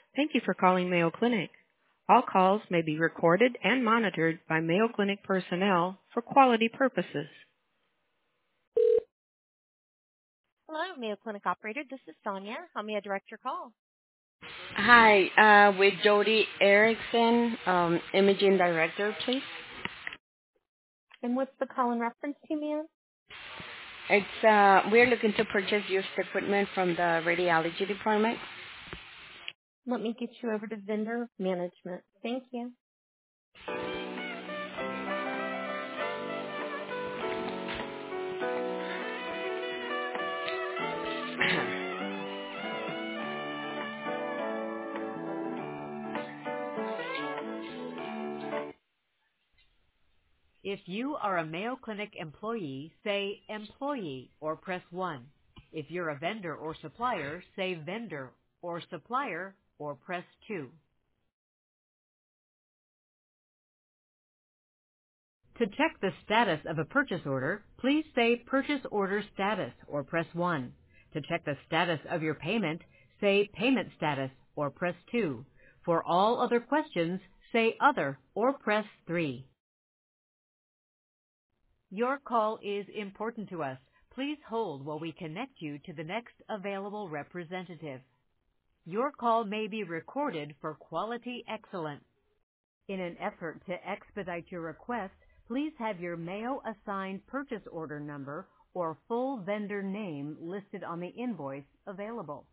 Thank you for calling Mayo Clinic. All calls may be recorded and monitored by Mayo Clinic personnel for quality purposes. Hello, Mayo Clinic operator. This is Sonia. How may I direct your call? Hi, with Jody Erickson, Imaging Director, please. And what's the call in reference to, ma'am? We're looking to purchase used equipment from the radiology department. Let me get you over to vendor management. Thank you. If you are a Mayo Clinic employee, say employee or press 1. If you're a vendor or supplier, say vendor or supplier or press 2. To check the status of a purchase order, please say purchase order status or press 1. To check the status of your payment, say payment status or press 2. For all other questions, say other or press 3. Your call is important to us. Please hold while we connect you to the next available representative. Your call may be recorded for quality excellence. In an effort to expedite your request, please have your Mayo assigned purchase order number or full vendor name listed on the invoice available.